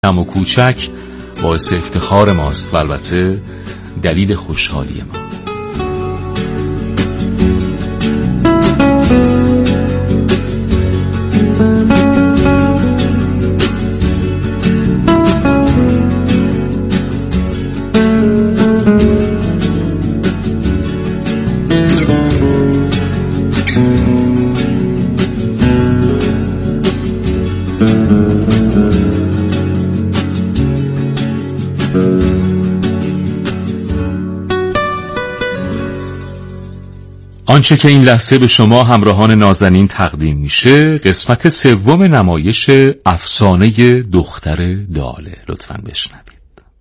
کم و کوچک باعث افتخار ماست و البته دلیل خوشحالی ما. آنچه که این لحظه به شما همراهان نازنین تقدیم میشه قسمت سوم نمایش افسانه دختر داله. لطفاً بشنوید.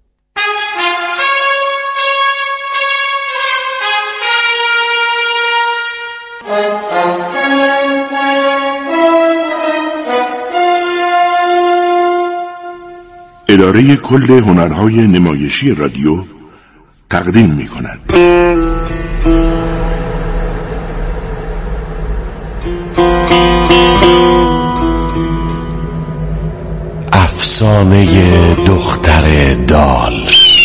اداره کل هنرهای نمایشی رادیو تقدیم می‌کند. افسانه دختر دال.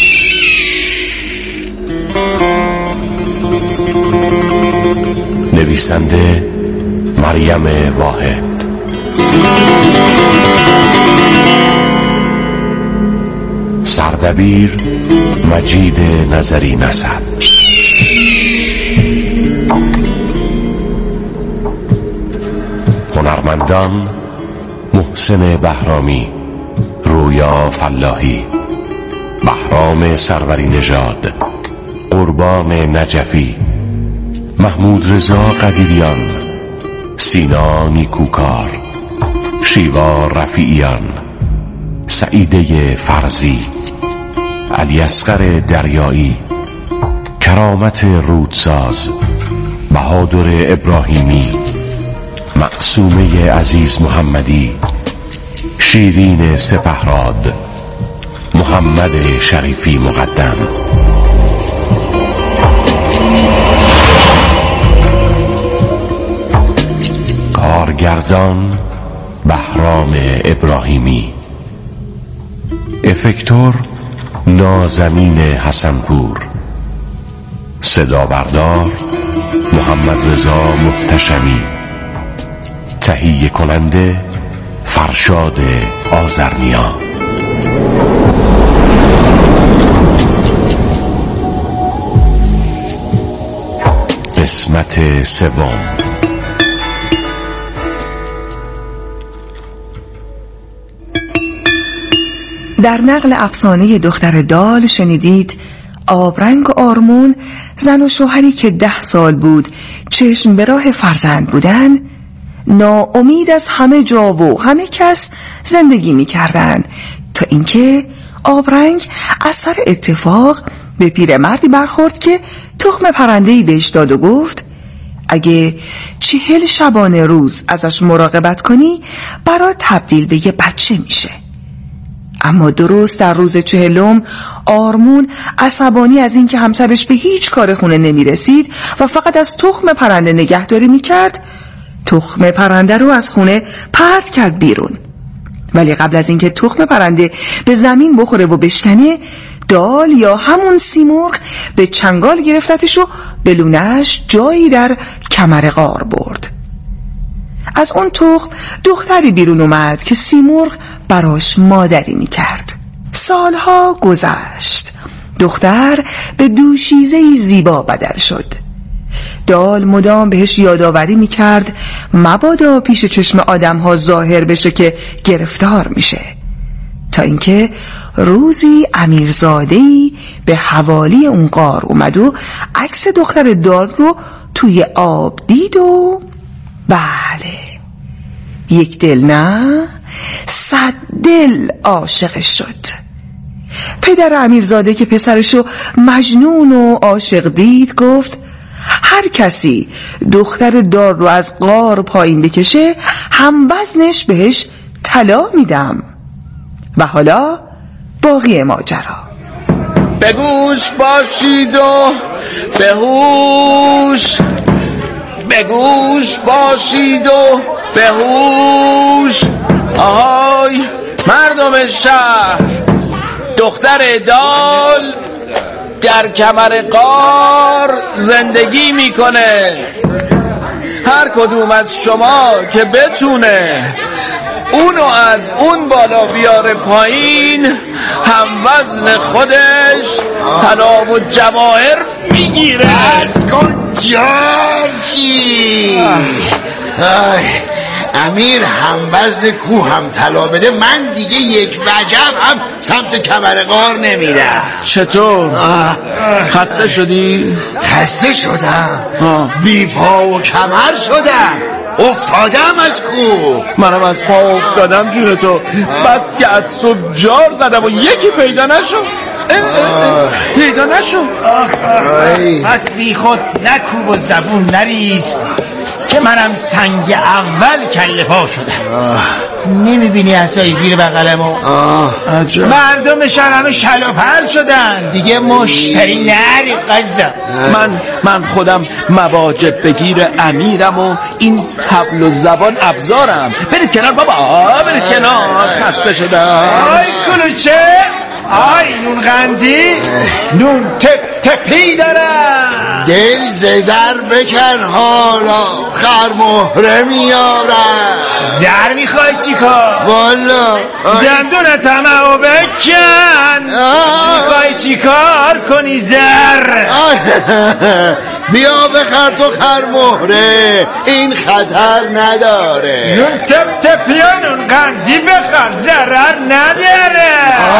نویسنده مریم واحد. سردبیر مجید نظری نسب. هنرمندان محسن بهرامی، رویا فلاحی، بهرام سروری نژاد، قربان نجفی، محمود رضا قدیریان، سینا نیکوکار، شیوا رفیعیان، سعیده فرزی، علی اصغر دریایی، کرامت رودساز، بهادر ابراهیمی، معصومه عزیز محمدی، شیرین سپهراد، محمد شریفی مقدم. کارگردان بهرام ابراهیمی. افکتور نازنین حسنپور. صدا بردار محمد رضا محتشمی. تهیه کننده فرشاد آذرنیا. قسمت سوم. در نقل افسانه دختر دال شنیدید آبرنگ و آرمون، زن و شوهری که 10 سال بود چشم به راه فرزند بودن، ناامید از همه جا و همه کس زندگی می کردن تا اینکه آبرنگ از سر اتفاق به پیرمردی برخورد که تخم پرنده‌ای بهش داد و گفت اگه 40 شبانه روز ازش مراقبت کنی برات تبدیل به یه بچه میشه. اما درست در روز 40 آرمون عصبانی از اینکه همسرش به هیچ کار خونه نمیرسید و فقط از تخم پرنده نگهداری میکرد، تخم پرنده رو از خونه پرت کرد بیرون. ولی قبل از اینکه تخم پرنده به زمین بخوره و بشکنه، دال یا همون سیمرغ به چنگال گرفتتش و به لونه‌اش جایی در کمر غار برد. از اون تخم دختری بیرون اومد که سیمرغ براش مادری میکرد. سالها گذشت. دختر به دوشیزه‌ای زیبا بدل شد. دال مدام بهش یادآوری میکرد مبادا پیش چشم آدم‌ها ظاهر بشه که گرفتار میشه، تا اینکه روزی امیرزاده‌ای به حوالی اون غار اومد و عکس دختر دال رو توی آب دید و بله، یک دل نه 100 دل عاشقش شد. پدر امیرزاده که پسرشو مجنون و عاشق دید گفت هر کسی دختر دار رو از غار پایین بکشه هم وزنش بهش طلا میدم. و حالا باقی ماجرا. به گوش باشید و به هوش، به گوش باشید و به هوش. آهای مردم شهر، دختر دال در کمر غار زندگی میکنه. هر کدوم از شما که بتونه اونو از اون بالا بیاره پایین، هم وزن خودش طلا و جواهر میگیره. از کجا چی؟ امیر هم وزن کوه هم طلا بده، من دیگه یک وجب هم سمت کمر غار نمیرم. چطور؟ خسته شدی؟ خسته شدم، بی پا و کمر شدم، افتادم از کوه. منم از پا افتادم جون تو، بس که از صبح جار زدم و یکی پیدا نشد. پیدا نشد. بس بی خود نکوب و زبون نریز که منم سنگ اول کله پا شدم. نمیبینی عصای زیر بغلمو؟ مردم شهر همه شل و پل شدن دیگه، مشتری نری قزم. من خودم مواجب بگیر امیرم و این طبل و زبان ابزارم. برید کنار بابا، برید کنار، خسته شدم. آی کلوچه، آی نون قندی، نون تپی دارم. دل زر بکن حالا، خر مهره میارم. زر میخوای چی کار؟ والا دندون طمعو بکن. میخوای چی کار کنی زر؟ بیا بخر تو خر مهره، این خطر نداره. نون تپیا نون قندی بخر، ضرر نداره.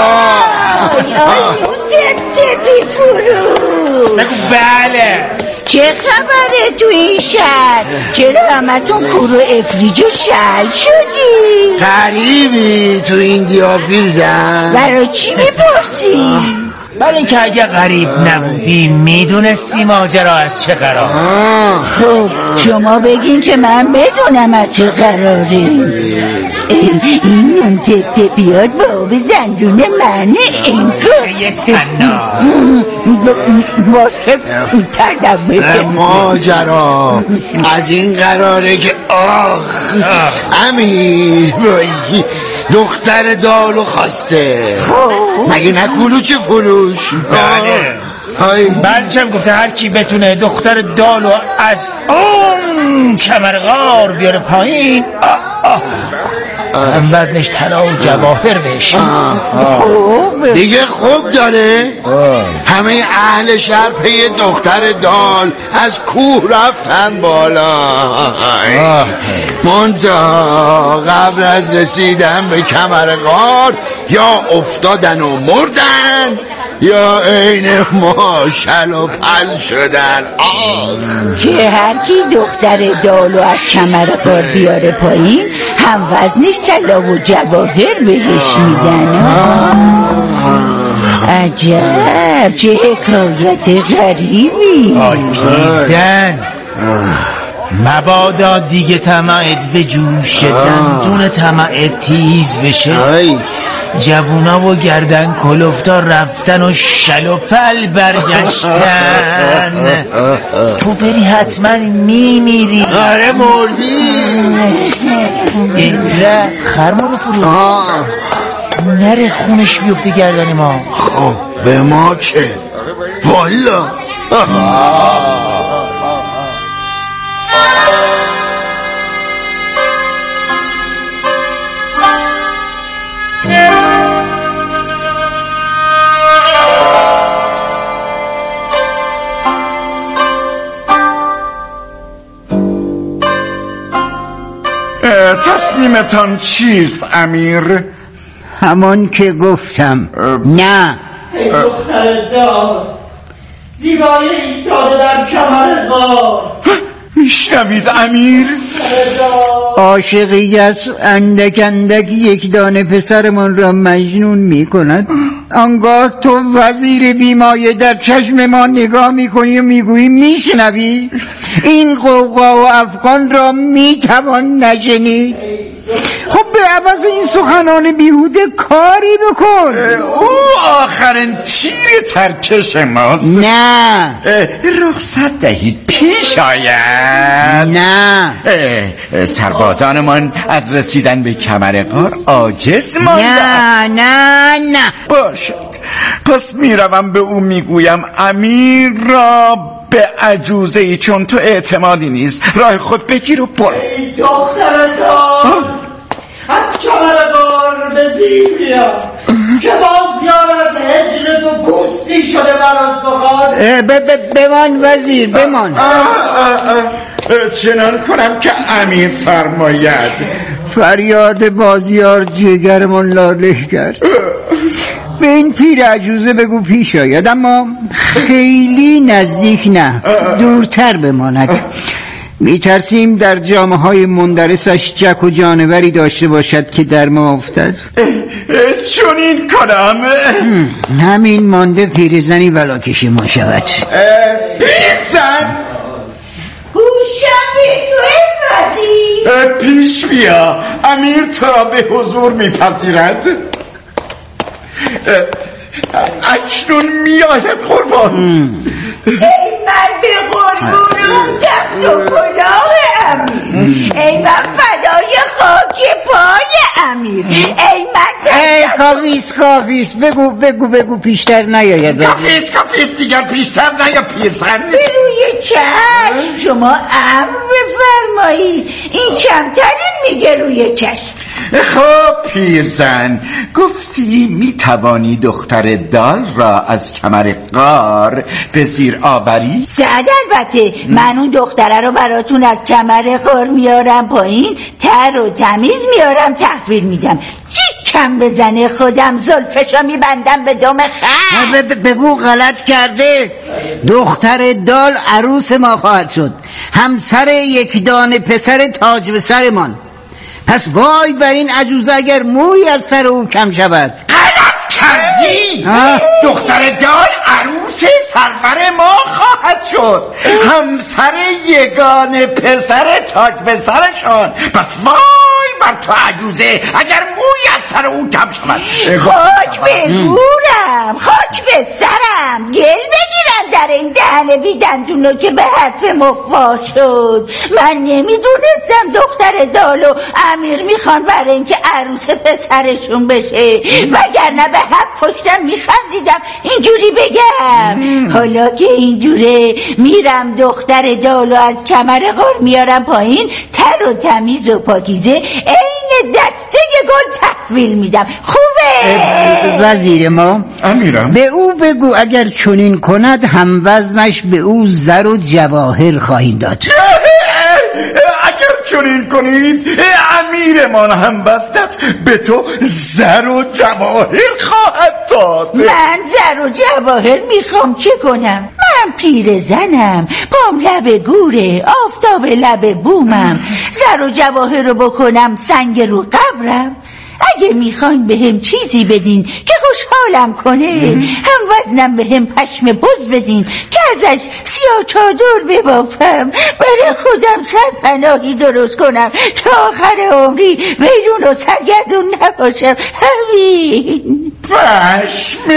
نون تپی فرو. بگو بله. چه خبره تو این شهر؟ چرا همتون کورو افریج و شل شدی؟ غریبی تو این دیابیل زن. برای چی میپرسی؟ برای اینکه اگه غریب نبودی میدونستی ماجرا از چه قرار. خب شما بگین که من بدونم از چه قراره. این نون تپیات با آب دندون منه. این یه سنا باشه تردم بده. ماجرا از این قراره که امیر دختر دالو خواسته. مگه نه کلوچه فروش؟ بله. بعدشم گفته هر کی بتونه دختر دالو از اون کمر غار بیاره پایین، هم وزنش طلا و جواهر بهش. دیگه خوب داره. همه اهل شهر پی دختر دال از کوه رفتن بالا. منتها قبل از رسیدن به کمر غار یا افتادن و مردن یا عین ما شل و پل شدن. که هر کی دختر دالو از کمر غار بیاره پایین، هم وزنش طلا و جواهر بهش میدن. عجب، چه حکایت غریبی. آی پیرزن، مبادا دیگه طمعت به جوش، دندون طمعت تیز بشه. جوونا و گردن کلفتا رفتن و شل و پل برگشتن. تو بری حتما میمیری. آره مردی. نه خرمانو فرو نره خونش بیفته گردن ما. خب به ما چه؟ والا تصمیمتان چیست امیر؟ همان که گفتم. نه ای دختر دار، زیبایی ایستاده در کمر غار. میشنوید امیر؟ عاشقی از اندک اندک یک دانه پسرمان را مجنون می کند. آنگاه تو وزیر بیمایه در چشم ما نگاه می کنی و می گویی میشنوی؟ این قوقا و افغان را می توان نشنید؟ خب به عوض این سخنان بیهوده کاری بکن. او آخرین تیر ترکش ماست. نه. رخصت دهید پیش آید. نه. سربازانمان از رسیدن به کمر غار عاجز نه ماندند. نه نه. باشد، پس میروم به او میگویم امیر را به عجوزه ای چون تو اعتمادی نیست راه خود بگیر و برو. ای دختر دار، از کمر غار به زیر بیا که باز یارد هجر تو پوستی شده بر استخوان. بمان وزیر بمان. چنان کنم که امیر فرماید. فریاد بازیار جگرمان لاله کرد. به این پیر عجوزه بگو پیش آید، اما خیلی نزدیک نه، دورتر بماند. میترسیم در جامعه های مندرسش جک و جانوری داشته باشد که در ما افتد. چون این کنم همین مانده پیرزنی ولاکشی ما شود. پیرزن گوشم به تو پیش بیا، امیر تو را به حضور میپذیرد. اکنون میآید قربان. ای من به قربون اون تخت و کلاه امیر، ای من فدای خاک پای امیر، ای من کافیس بگو پیشتر نیاید. کافیس دیگر پیشتر نیا پیرزن. به روی چشم شما امر بفرمایید، این کمترین میگه روی چشم. خب پیرزن، گفتی میتوانی دختر دال را از کمر غار به زیر آوری؟ صد البته، من اون دختره رو براتون از کمر غار میارم پایین، تر و تمیز میارم تحویل میدم. کم بزنه خودم زلفشو میبندم به دم خم. بگو غلط کرده. دختر دال عروس ما خواهد شد، همسر یک دانه پسر تاج به سرمان. پس وای بر این عجوزه اگر موی از سر او کم شود. غلط کردی. دختر دال عروس سرور ما خواهد شد، همسر یگانه پسر تاج به سرشان. پس وای بر تو عجوزه اگر موی از سر او کم شود. خاک به گورم، خاک به سرم، گل بگیرم در این دهن بیدندونو که به حرف مفا شد. من نمیدونستم دختر دالو امیر میخوان برای اینکه عروس پسرشون بشه، وگرنه به حرف پشتم میخندیدم اینجوری بگم. حالا که اینجوره میرم دختر دالو از کمر غار میارم پایین، تر و تمیز و پاکیزه این دسته گل تحویل میدم. خوبه؟ وزیر ما امیرم، به او بگو اگر چنین کند هم وزنش به او زر و جواهر خواهیم داد. اگر چنین کنید امیرمان هم وزنت به تو زر و جواهر خواهد داد. من زر و جواهر میخوام چه کنم؟ من پیر زنم، پام لب گوره، آفتاب لب بومم. زر و جواهر رو بکنم سنگ رو قبرم. اگه میخواین به هم چیزی بدین که خوشحالم کنه، هم وزنم به هم پشم بز بدین که ازش سیاه چادر ببافم، برای خودم سرپناهی درست کنم تا آخر عمری بیرون و سرگردون نباشم. همین. پشم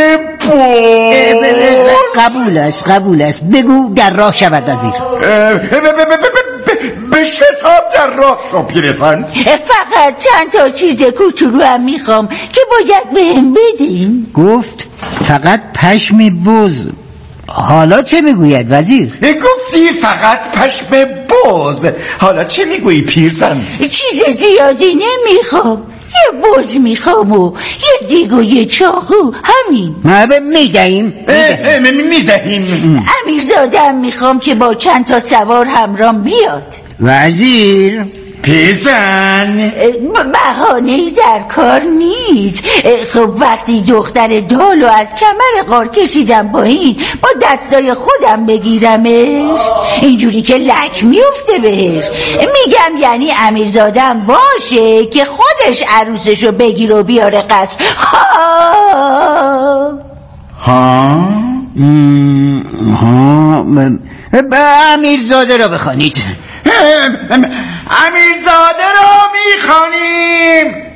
بز قبول است. بگو در راه شود وزیر. به شتاب در راه شو پیرزن. فقط چند تا چیز کوچولو هم میخوام که باید بهم بدیم. گفت فقط پشم بز. حالا چه میگوید وزیر؟ گفتی فقط پشم بز، حالا چه میگویی پیرزن؟ چیز زیادی نمیخوام، یه بز میخوام و یه دیگ و یه چاقو، همین. میدهیم. امیرزادم میخوام که با چند تا سوار همرام بیاد. وزیر پیرزن بهانه‌ای در کار نیست. خب وقتی دختر دالو از کمر غار کشیدم پایین، با دستای خودم بگیرمش اینجوری که لک میفته بهش، میگم یعنی امیرزادم باشه که خودش عروسشو بگیر و بیاره قصر. امیرزاده را بخوانید. امیرزاده را خانیم.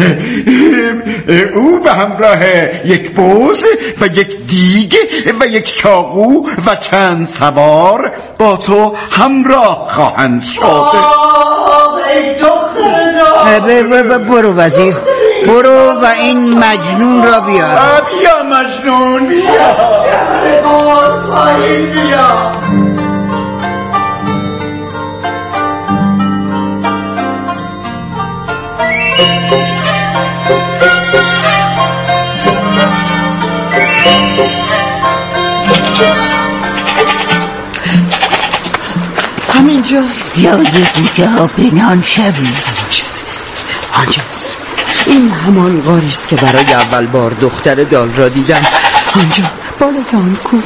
او به همراه یک بز و یک دیگ و یک چاقو و چند سوار با تو همراه خواهند شد. ای دختر برو وزیر، برو و این مجنون را بیار. بیا مجنون بیا. همینجاست. یاد بوده ها پنهان شوی. آنجاست. این همان غاری است که برای اول بار دختر دال را دیدم. آنجا بالای آن کوه.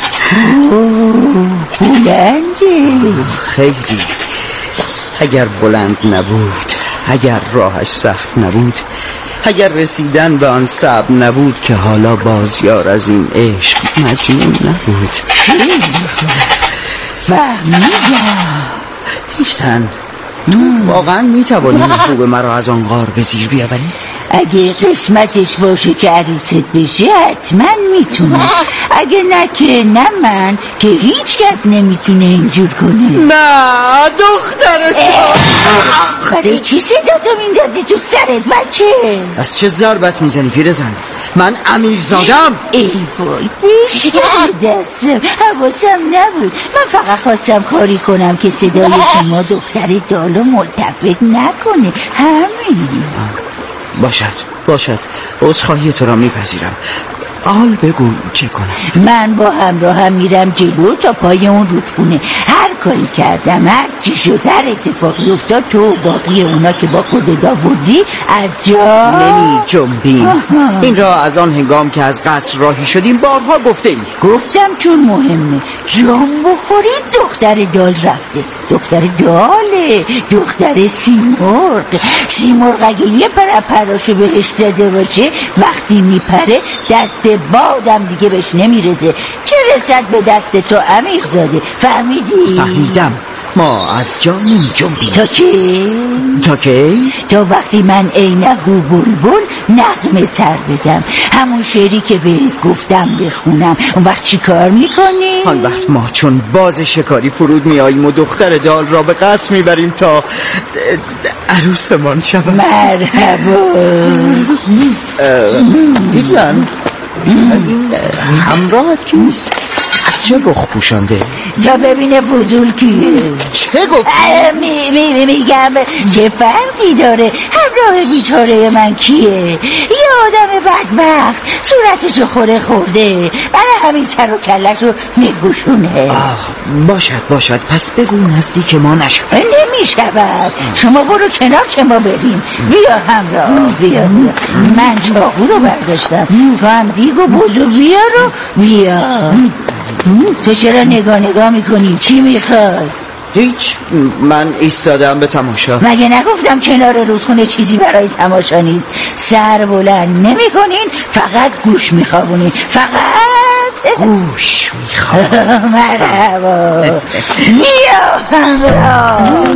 بلنده. خیلی. اگر بلند نبود، اگر راهش سخت نبود، اگر رسیدن به آن صعب نبود که حالا بازیار از این عشق مجنون نبود. فهمیدم. پیرزن، تو واقعا میتوانی خوب مرا از آن غار به زیر بیاوری؟ اگه قسمتش باشه که عروست بشه حتما میتونه. اگه نه که نه من که هیچ کس نمیتونه اینجور کنه. نه دختر آخره چی صدا تو میندازی تو سرت بچه؟ از چه ضربت میزنی پیرزن؟ من امیرزادم. ای وای دستم حواسم نبود. من فقط خواستم کاری کنم که صدای شما دختر دالو ملتفت نکنه. همین. باشد عذرخواهی تو را میپذیرم. حال بگو چه کنم؟ من با همراهم میرم جلو تا پای اون رودخونه. هر کاری کردم، هر چی شد، هر اتفاقی افتاد، تو باقی اونا که با خودت آوردی از جا نمی جنبیم. این را از آن هنگام که از قصر راهی شدیم بارها گفتم چون مهمه. جام بخورید دختر دال رفته. دختر داله، دختر سیمرغ اگه یه پراشو بهش داده باشه وقتی میپره دست بادم دیگه بهش نمیرزه. چه رسد به دست تو امیرزاده؟ فهمیدی؟ فهمیدم. ما از جا نمی جنبیم. تا کی؟ تا وقتی من عینه بلبل نغمه سر بدم. همون شعری که بهت گفتم بخونم. اون وقت چی کار میکنی؟ آن وقت ما چون باز شکاری فرود میاییم و دختر دال را به قصر میبریم تا عروسمان شود. مرحبا. پیرزن این همراهت کیست؟ از چه رخ پوشانده؟ تا ببینه فضول کیه. چه گفت؟ میگم چه فرقی داره همراه بیچاره من کیه؟ یه آدم بدبخت صورتشو خورده برای همین سر و کلش رو میگوشونه. باشد پس بگو نزدیک ما نشود. نمیشود. شما برو کنار که ما بریم. بیا همراه. بیا من چاقو رو برداشتم. تو هم دیگ و بزو بیا. تو چرا نگاه میکنی؟ چی میخوای؟ هیچ، من ایستادم به تماشا. مگه نگفتم کنار رودخونه چیزی برای تماشا نیست؟ سر بلند نمی کنین، فقط گوش میخوابونین. فقط گوش میخوابونین. مرحبا. بیا همراه.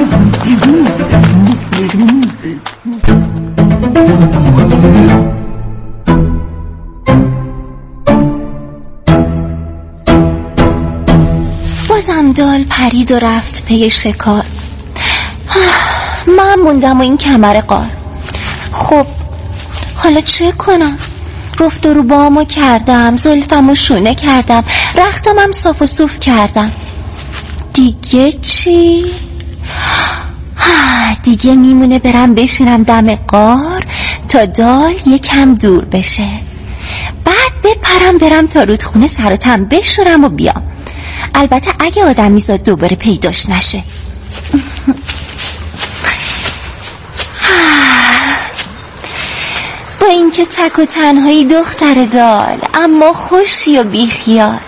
بازم دال پرید و رفت پی شکار. من موندم و این کمر غار. خب حالا چه کنم؟ رفت و رو بامو کردم، زلفمو شونه کردم، رختمم صاف و صوف کردم. دیگه چی؟ دیگه میمونه برم بشینم دم غار تا دال یکم دور بشه. بعد بپرم برم تا رودخونه سر و تن بشورم و بیام. البته اگه آدمی زاد دوباره پیداش نشه. با اینکه تک و تنهایی دختر دال، اما خوشی و بیخیال.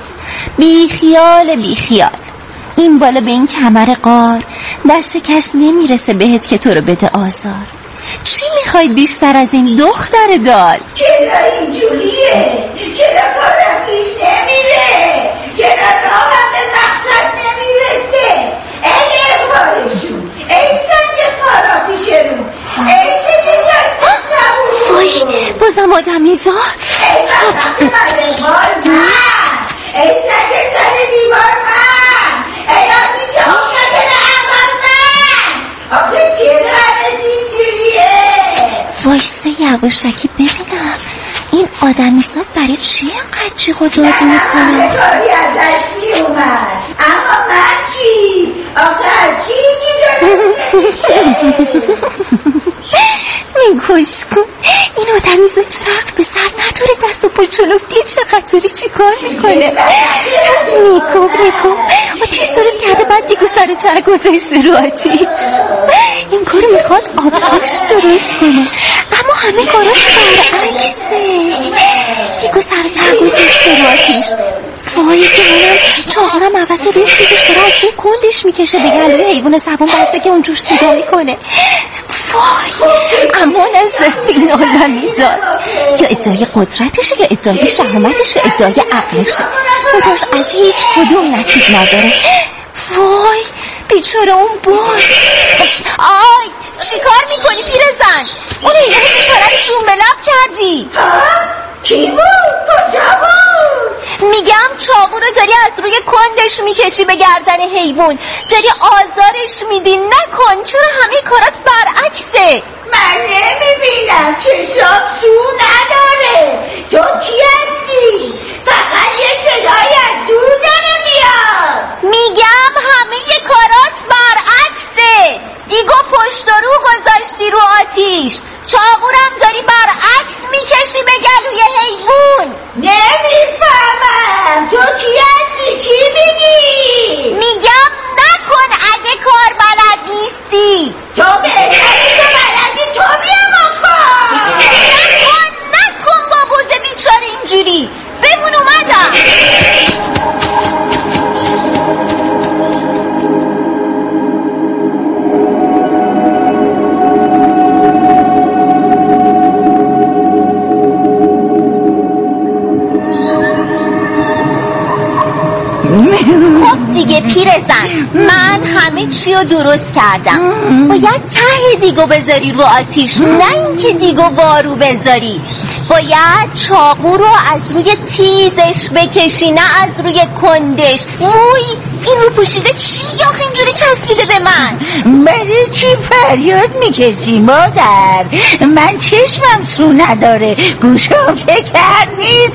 این بالا به این کمر غار دست کس نمیرسه بهت که تو رو بده آزار. چی میخوای بیشتر از این دختر دال؟ چرا اینجوریه؟ چرا کارم پیش نمیره؟ چرا راهم به مقصد نمیرسه؟ ای اقبالشون، ای سنگ خارا پیشرون، ای سگ سر دیوار من، ای آبی شاقت نعمال من، آخه چرا همه اینجوریه؟ وایسته یواشکی ببینم این آدمیزاد برای چی اینقدر جیغ و داد میکنه؟ همه کاری ازش میومد، اما من چی؟ آخه چی داره میشه؟ میگوش کن این آدمیزاد چرا عقل به سر نداره؟ دست و پا جلوفتیه چقدر چی کار میکنه؟ میکوب آتیش درست کرده بعد دیگو سر ته گذاشته رو آتیش. این کارو میخواد آبگوش درست کنه اما همه کاراش برعکسه. دیگو سر ته گذاشته رو آتیش. وای گلم چاقارم عوض روی چیزش داره از روی کندش میکشه به گلوی حیوان زبون بسته که اونجور صدا میکنه. وای امان از دست این آدمیزاد. یا ادعای قدرتشه یا ادعای شهامتش یا ادعای عقلشه. خودش از هیچ کدوم نصیب نداره. وای بیچاره اون باز. آی چی کار میکنی پیرزن؟ اون حیوان بیچاره رو جون به لب کردی. کی بود؟ کجا بود؟ میگم چاقو رو داری از روی کندش میکشی به گردن حیوان، داری آزارش میدی. نکن، چرا همه کارات برعکسه؟ من نمیبینم، چشام سو نداره. تو کی هستی؟ فقط یه صدای از دور داره میاد. میگم همه کارات برعکسه. دیگو پشت و رو گذاشتی رو آتیش، چاقورم داری برعکس میکشی به گلوی حیوان. نمیفهمم، تو کی هستی؟ چی میگی؟ میگم نکن اگه کار بلد نیستی. تو بهترشو بلدی، تو بیا مکن. نکن با بوزه بیچاره اینجوری. بمون اومدم. خب دیگه پیرزن، من همه چی رو درست کردم. باید ته دیگو بذاری رو آتیش، نه اینکه دیگو وارو بذاری. باید چاقو رو از روی تیزش بکشی نه از روی کندش. وای این رو پوشیده چی آخه اینجوری چسبیده به من؟ برای چی فریاد میکشی مادر؟ من چشمم سو نداره، گوشم شکر نیست.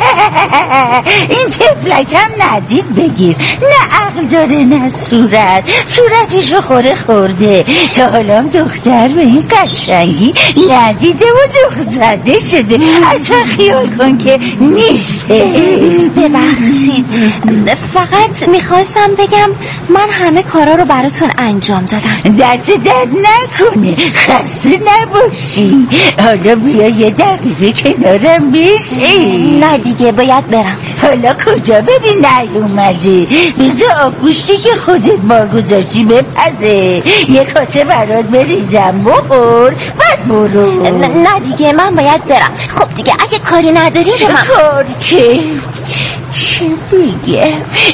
این تفلکم ندید بگیر، نه عقل داره نه صورتشو خورده. تا حالا دختر به این قشنگی ندیده و ذوق زده شده. اصلا خیال کن که نیسته. ببخشید، فقط میخواستم بگم من همه کارا رو براتون انجام دادم. دست درد نکنه، خسته نباشی. حالا بیا یه دقیقه کنارم بشی. نه دیگه باید برم. حالا کجا بری نیومدی؟ بذار آبگوشتی که خودت بار گذاشتی بپزه، یه کاسه برات بریزم بخور بعد برو. نه دیگه من باید برم. خب دیگه اگه کاری نداری رو من کار که چی بگم؟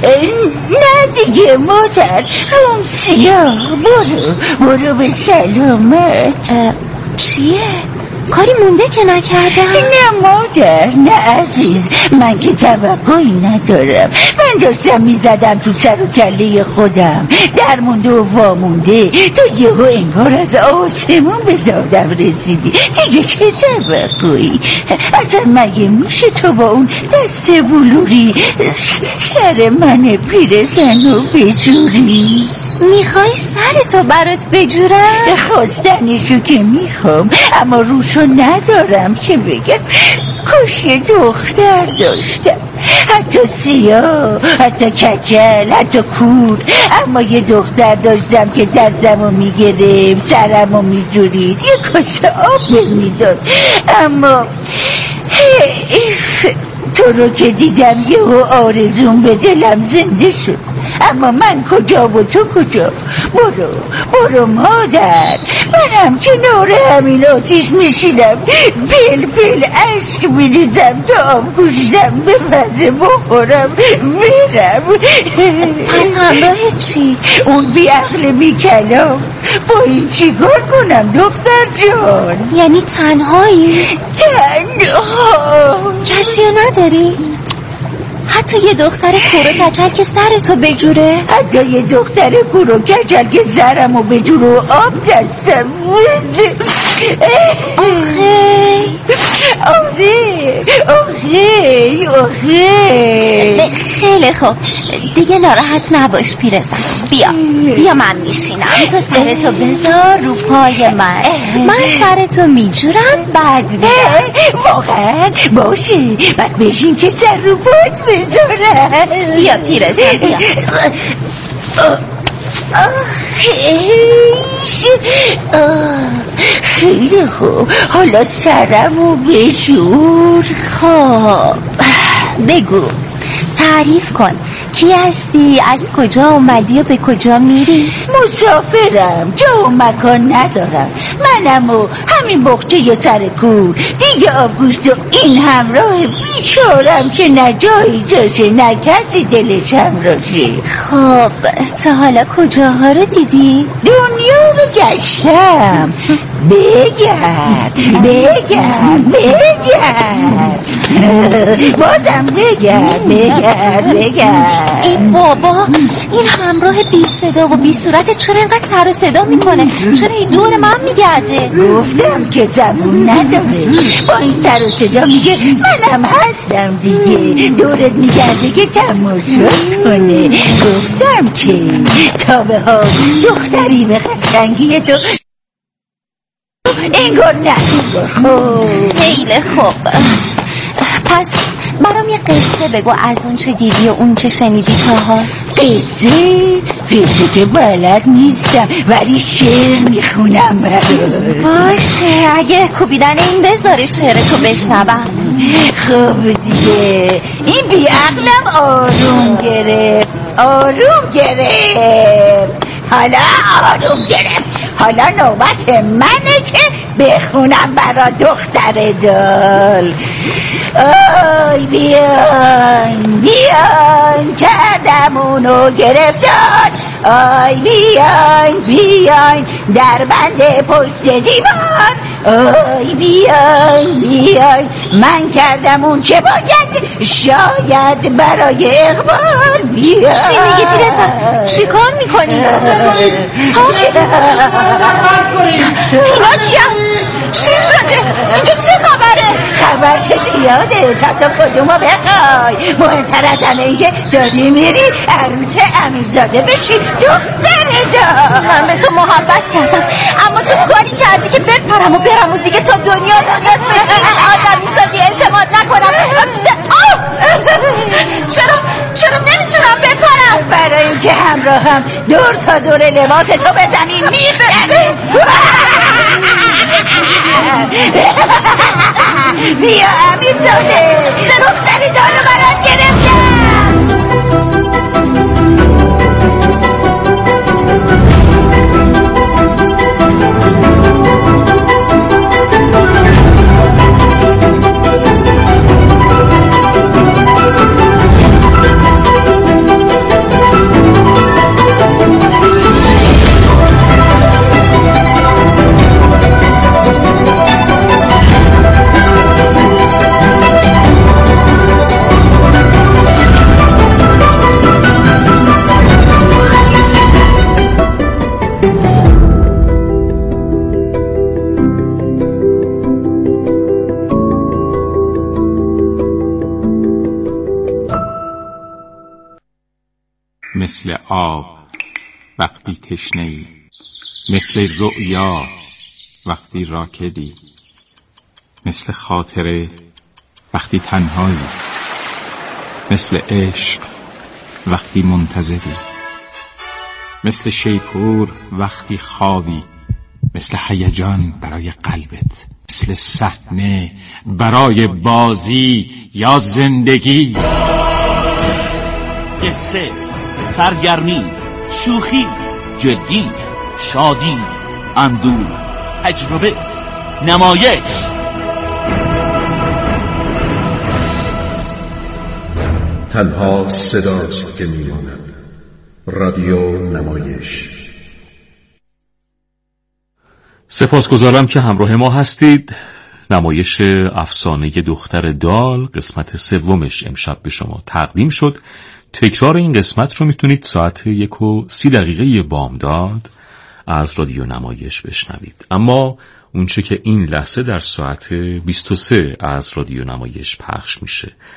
نه دیگه مادر، اون سیاه برو به سلامت. چیه؟ کاری مونده که نکردم؟ نه مادر، نه عزیز، من که توقعی ندارم. من داشتم میزدم تو سر و کله خودم، در مونده و وامونده. تو یهو انگار از آسمون به دادم رسیدی. دیگه چه توقعی؟ اصلا مگه میشه تو با اون دست بلوری سر من پیرزن رو بجوری؟ میخوای سرتو برات بجورم؟ خواستنشو که میخوام، اما روشو ندارم که بگم کاش یه دختر داشتم، حتی سیاه، حتی کچل، حتی کور. اما یه دختر داشتم که دستمو میگرفت، سرمو میجورید، یه کاسه آب میداد. اما تو رو که دیدم یهو آرزوم به دلم زنده شد. اما من کجا و تو کجا؟ برو مادر. منم کنار همین آتیش میشینم پل عشق میریزم تا آب گوشتم به مزه بخورم برم. پس همراه چی؟ اون بیعقل بیکلام. با این چی کار کنم دختر جان؟ یعنی تنهایی؟ تنها. کسی نداری؟ حتی یه دختر کورو کچل که سر تو بجوره؟ حتی یه دختر کورو کچل که سرمو بجوره و آب دستم بده. آخه خیلی خوب، دیگه ناراحت نباش پیرزن. بیا من میشینم، تو سرتو بذار رو پای من سرتو میجورم بعد میرم. واقعا باشه، بس بشین که سر رو پات بذارم. بیا پیرزن بیا. خیلی خوب، حالا سرمو بشور. خب بگو، تعریف کن، کی هستی؟ از کجا اومدی و به کجا میری؟ مسافرم، جا و مکان ندارم. منم و همین بخچه ی سر کور دیگه آبگوشت و این همراه بیچارم که نه جایی جاشه نه کسی دلش همراشه. خب تا حالا کجاها رو دیدی؟ دنیا رو گشتم. بگرد بازم بگرد. ای بابا، این همراه بی صدا و بی صورت چرا اینقدر سر و صدا میکنه؟ چرا این دور من میگرده؟ گفتم که زبون نداره، با این سر و صدا میگه منم هستم دیگه، دورت میگرده که تماشا کنه. گفتم که تا به حال دختری به قشنگی تو انگار نه. خیلی خوب، پس برام یه قصه بگو از اون چه دیدی و اون چه شنیدی تاها. قصه که بلد نیستم ولی شعر میخونم. باشه، اگه کوبیدن این بذاره شعرتو بشنوم. خب دیگه، این بیعقلم آروم گرفت. حالا نوبت منه که بخونم برا دختر دال. آی بیاین کردم اونو گرفتار. آی بیاین در بند پشت دیوار. آی بیاین من کردم اون چه باید، شاید برای اقبال. چی میگی پیرزن؟ چی کار میکنی؟ اینا کیم؟ چی شده؟ اینجا چه خبره؟ خبر که زیاده، تا کدومو بخوای. مهمتر از همه این که داری میری عروس امیرزاده بشی دختر دار. من به تو محبت کردم، اما تو کاری کردی که بپرم و برم و دیگه تا دنیا دست به هیچ آدمیزادی اعتماد نکنم. چرا نمیتونم بپرم؟ برای اینکه همراهم دور تا دور لباس تو به زمین میخنه. بیا امیرزاده، دختری دارو برات گرفتم. مثل آب وقتی تشنه‌ای، مثل رؤیا وقتی راکدی، مثل خاطره وقتی تنهایی، مثل عشق وقتی منتظری، مثل شیپور وقتی خوابی، مثل هیجان برای قلبت، مثل صحنه برای بازی یا زندگی. قصه سرگرمی، شوخی، جدی، شادی، اندوه، تجربه، نمایش. تنها صداست که میماند. رادیو نمایش. سپاسگزارم که همراه ما هستید. نمایش افسانه دختر دال قسمت سومش امشب به شما تقدیم شد. تکرار این قسمت رو میتونید ساعت 1:30 بامداد از رادیو نمایش بشنوید. اما اونچه که این لحظه در ساعت 23 از رادیو نمایش پخش میشه